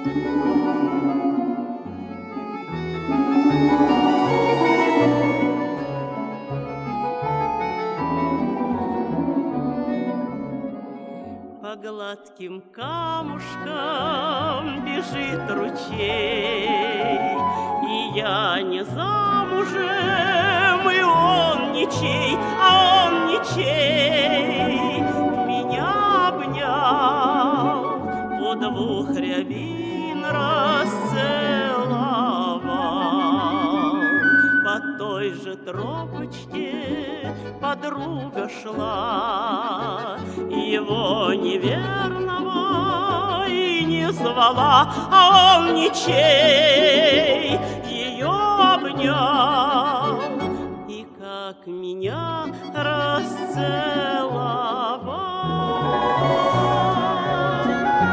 По гладким камушкам бежит ручей, и я не замужем, и он ничей, а он ничей. Меня обнял, по двух рябин расцеловал. По той же тропочке подруга шла, его неверного и не звала, а он ничей ее обнял, и как меня расцеловал.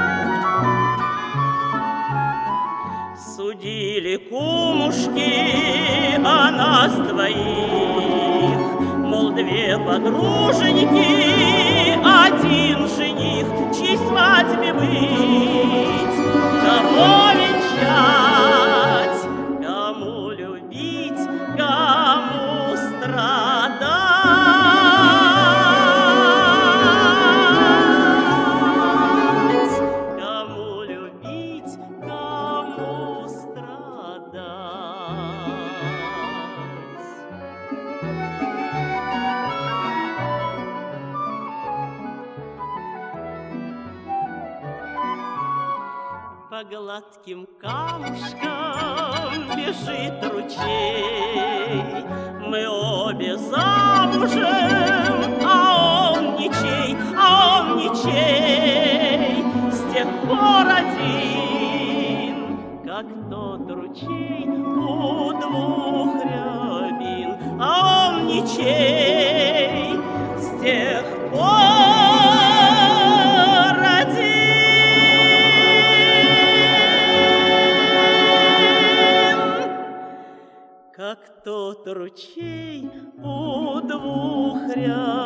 Судили кумушки о нас двоих, мол, две подруженьки, один жених, чьей свадьбе быть, кого венчать, кому любить, кому страдать, кому любить, кому страдать. По гладким камушкам бежит ручей, мы обе замужем, а он ничей, а он ничей. С тех пор один, как тот ручей у двух рябин, а он ничей. С тех пор один, как тот ручей у двух рябин.